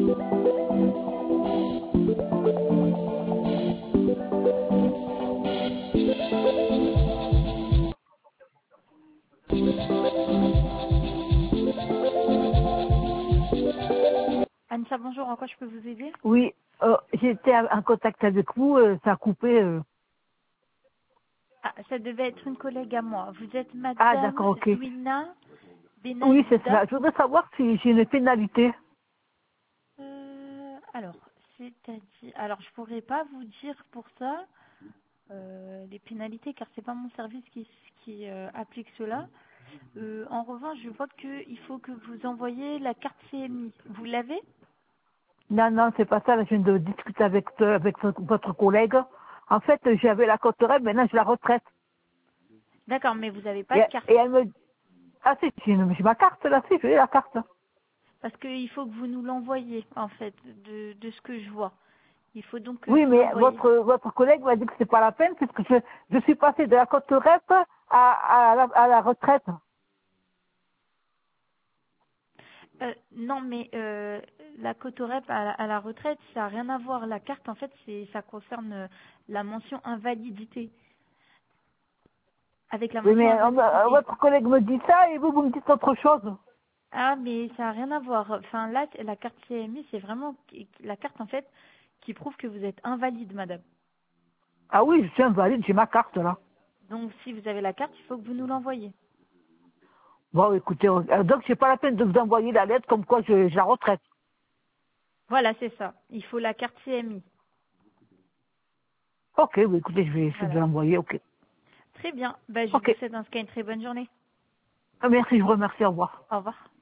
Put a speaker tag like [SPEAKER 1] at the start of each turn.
[SPEAKER 1] Anissa, bonjour, en quoi je peux vous aider?
[SPEAKER 2] Oui, j'étais en contact avec vous, ça a coupé.
[SPEAKER 1] Ah, ça devait être une collègue à moi. Vous êtes
[SPEAKER 2] Ah,
[SPEAKER 1] Madame
[SPEAKER 2] d'accord, ok.
[SPEAKER 1] Zouina
[SPEAKER 2] Oui, c'est
[SPEAKER 1] Benadida.
[SPEAKER 2] ça. Je voudrais savoir si j'ai une pénalité.
[SPEAKER 1] Alors, c'est-à-dire, alors je pourrais pas vous dire pour ça les pénalités car c'est pas mon service qui applique cela. En revanche, je vois qu'il faut que vous envoyiez la carte CMI. Vous l'avez?
[SPEAKER 2] Non, non, c'est pas ça. Là, je viens de discuter avec votre collègue. En fait, j'avais la cote rêve, maintenant je la retraite.
[SPEAKER 1] D'accord, mais vous n'avez pas
[SPEAKER 2] Et,
[SPEAKER 1] de carte.
[SPEAKER 2] et elle me... Ah si, j'ai ma carte là, si, j'ai la carte.
[SPEAKER 1] Parce qu'il faut que vous nous l'envoyiez, en fait, de ce que je vois. Il faut donc que
[SPEAKER 2] Oui,
[SPEAKER 1] vous
[SPEAKER 2] mais
[SPEAKER 1] l'envoyiez.
[SPEAKER 2] votre collègue m'a dit que c'est pas la peine puisque je suis passé de la cote rêve à la retraite.
[SPEAKER 1] Non, mais la cotorep à la retraite, ça n'a rien à voir. La carte, en fait, ça concerne la mention invalidité. Avec la
[SPEAKER 2] Oui,
[SPEAKER 1] mention
[SPEAKER 2] mais
[SPEAKER 1] invalidité.
[SPEAKER 2] votre collègue me dit ça et vous me dites autre chose.
[SPEAKER 1] Ah, mais ça n'a rien à voir. Enfin, là, la carte CMI, c'est vraiment la carte, en fait, qui prouve que vous êtes invalide, madame.
[SPEAKER 2] Ah oui, je suis invalide, j'ai ma carte là.
[SPEAKER 1] Donc, si vous avez la carte, il faut que vous nous l'envoyiez.
[SPEAKER 2] Bon, écoutez, donc c'est pas la peine de vous envoyer la lettre comme quoi je la retraite.
[SPEAKER 1] Voilà, c'est ça. Il faut la carte CMI.
[SPEAKER 2] Ok, oui, écoutez, je vais essayer de
[SPEAKER 1] Voilà.
[SPEAKER 2] l'envoyer, ok.
[SPEAKER 1] Très bien. Bah, je vous
[SPEAKER 2] Ok.
[SPEAKER 1] souhaite dans ce cas une très bonne journée.
[SPEAKER 2] Merci, je vous remercie, au revoir.
[SPEAKER 1] Au revoir.